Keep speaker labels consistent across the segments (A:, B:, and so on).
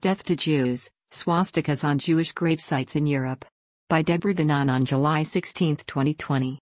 A: Death to Jews, Swastikas on Jewish grave sites in Europe. By Deborah Danan on July 16, 2020.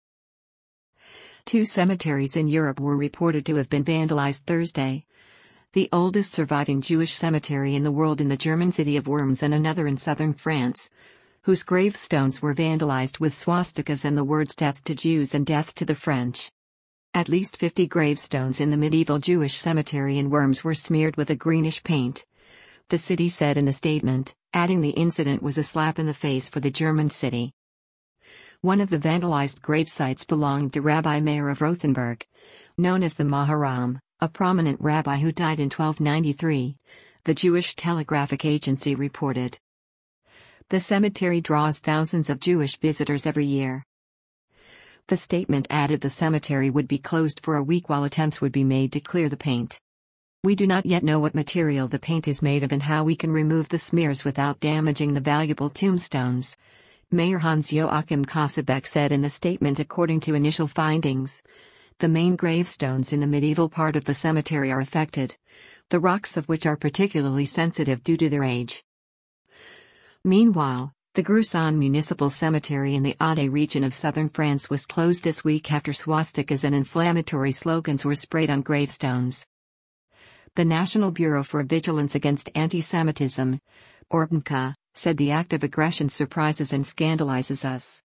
A: Two cemeteries in Europe were reported to have been vandalized Thursday. The oldest surviving Jewish cemetery in the world in the German city of Worms and another in southern France, whose gravestones were vandalized with swastikas and the words "Death to Jews" and "Death to the French." At least 50 gravestones in the medieval Jewish cemetery in Worms were smeared with a greenish paint, the city said in a statement, adding the incident was a slap in the face for the German city. One of the vandalized gravesites belonged to Rabbi Meir of Rothenburg, known as the Maharam, a prominent rabbi who died in 1293, the Jewish Telegraphic Agency reported. The cemetery draws thousands of Jewish visitors every year. The statement added the cemetery would be closed for a week while attempts would be made to clear the paint. We do not yet know what material the paint is made of and how we can remove the smears without damaging the valuable tombstones, Mayor Hans-Joachim Kassebeck said in the statement. According to initial findings, the main gravestones in the medieval part of the cemetery are affected, the rocks of which are particularly sensitive due to their age. Meanwhile, the Gruson Municipal Cemetery in the Aude region of southern France was closed this week after swastikas and inflammatory slogans were sprayed on gravestones. The National Bureau for Vigilance Against Anti-Semitism, ORBNK, said the act of aggression surprises and scandalizes us.